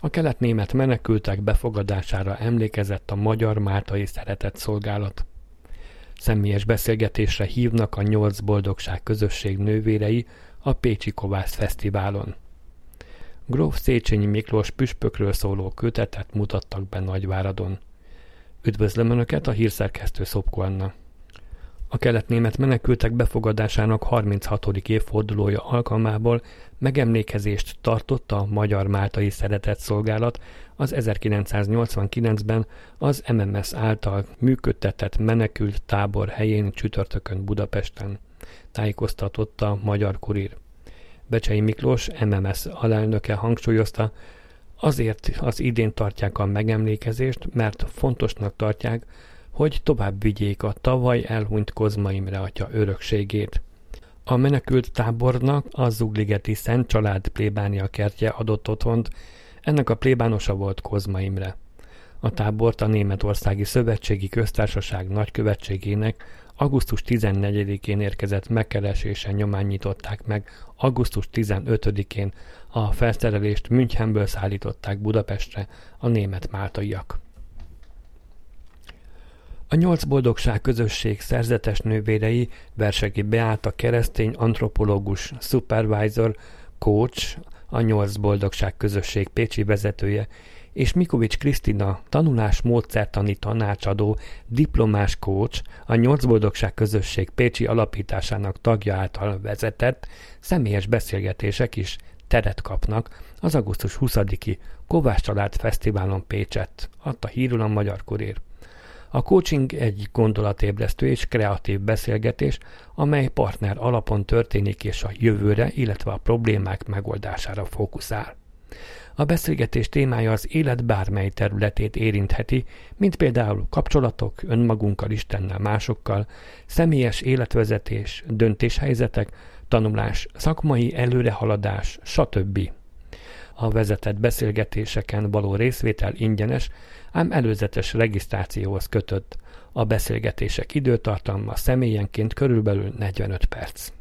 A kelet-német menekültek befogadására emlékezett a Magyar Máltai Szeretetszolgálat. Személyes beszélgetésre hívnak a 8 Boldogság közösség nővérei a Pécsi Kovász Fesztiválon. Gróf Széchenyi Miklós püspökről szóló kötetet mutattak be Nagyváradon. Üdvözlöm Önöket, a hírszerkesztő Szopko Anna. A kelet-német menekültek befogadásának 36. évfordulója alkalmából megemlékezést tartott a Magyar Máltai Szeretetszolgálat az 1989-ben az MMS által működtetett menekült tábor helyén csütörtökön Budapesten, tájékoztatott a Magyar Kurír. Becsei Miklós, MMS alelnöke hangsúlyozta, azért az idén tartják a megemlékezést, mert fontosnak tartják, hogy tovább vigyék a tavaly elhunyt Kozma Imre atya örökségét. A menekült tábornak a Zugligeti Szent Család plébánia kertje adott otthont, ennek a plébánosa volt Kozma Imre. A tábort a Németországi Szövetségi Köztársaság nagykövetségének augusztus 14-én érkezett megkeresése nyomán nyitották meg, augusztus 15-én a felszerelést Münchenből szállították Budapestre a német máltaiak. A 8 Boldogság közösség szerzetes nővérei Versegi Beáta keresztény antropológus, supervisor, coach, a 8 Boldogság közösség pécsi vezetője, és Mikovics Krisztina tanulás-módszertani tanácsadó, diplomás coach, a 8 Boldogság közösség pécsi alapításának tagja által vezetett személyes beszélgetések is teret kapnak az augusztus 20-i Kovács Család Fesztiválon Pécsett, adta hírül a Magyar Kurír. A coaching egy gondolatébresztő és kreatív beszélgetés, amely partner alapon történik és a jövőre, illetve a problémák megoldására fókuszál. A beszélgetés témája az élet bármely területét érintheti, mint például kapcsolatok önmagunkkal, Istennel, másokkal, személyes életvezetés, döntéshelyzetek, tanulás, szakmai előrehaladás, stb. A vezetett beszélgetéseken való részvétel ingyenes, ám előzetes regisztrációhoz kötött. A beszélgetések időtartalma személyenként körülbelül 45 perc.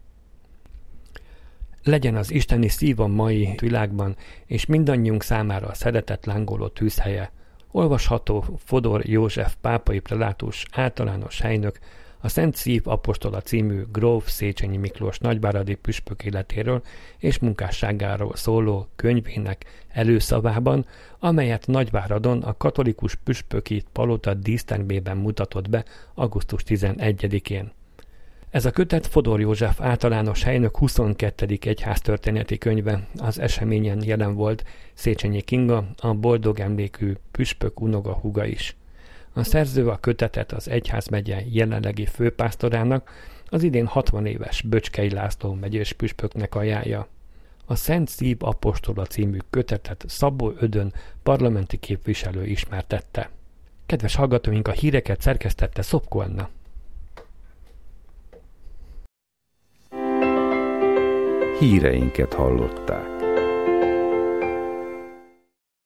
Legyen az isteni szív a mai világban, és mindannyiunk számára a szeretet lángoló tűzhelye. Olvasható Fodor József pápai prelátus általános helynök a Szent Szív apostola című Gróf Széchenyi Miklós nagyváradi püspök életéről és munkásságáról szóló könyvének előszavában, amelyet Nagyváradon a katolikus püspöki palota dísztermében mutatott be augusztus 11-én. Ez a kötet Fodor József általános helynök 22. egyháztörténeti könyve. Az eseményen jelen volt Széchenyi Kinga, a boldog emlékű püspök unoka húga is. A szerző a kötetet az egyházmegye jelenlegi főpásztorának, az idén 60 éves Böcskei László megyés püspöknek ajánlja. A Szent Szív apostola című kötetet Szabó Ödön parlamenti képviselő ismertette. Kedves hallgatóink, a híreket szerkesztette Szopko Anna. Híreinket hallották.